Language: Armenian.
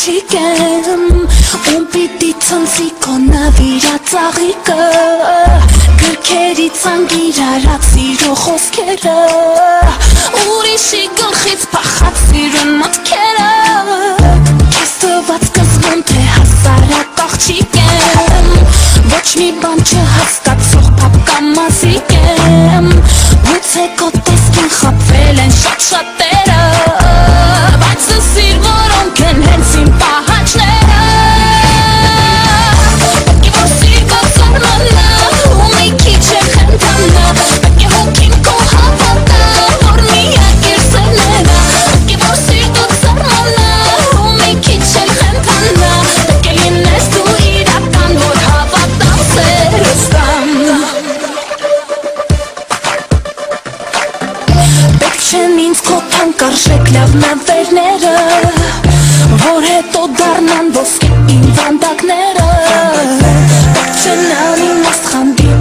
աղջիկեմ Ում պիտի ցնցի քո նավիրածաղիկը Գրքերի ցանկ իրարած սիրո խոսքերը Ուրիշի գլխից փախած սիրո մտքերը Քեզ տված կզգում թե հասարակ աղջիկ եմ Ոչ մի բան չհասկացող փափկամազիկ եմ Գուցե քո տեսքին խաբվել են շատ շատերը Բայց սիր որոնք են հենց իմ պահանջները Պետք է որ սիրկը զարմանա ու մի քիչ է խնդանա Պետք է հոգին քո հավատա որ միակ իր սերնենա Պետք է որ սիրկը զարմանա ու մի քիչ է խնդանա Պետք է լինես դու իրական որ հավատամ սերս տամ Պետք չեն ինձ քո թանկարժեք լավ նվերները Որ հետո դառնան ոսկե իմ վանդակները Պետք չեն անիմաստ խանդի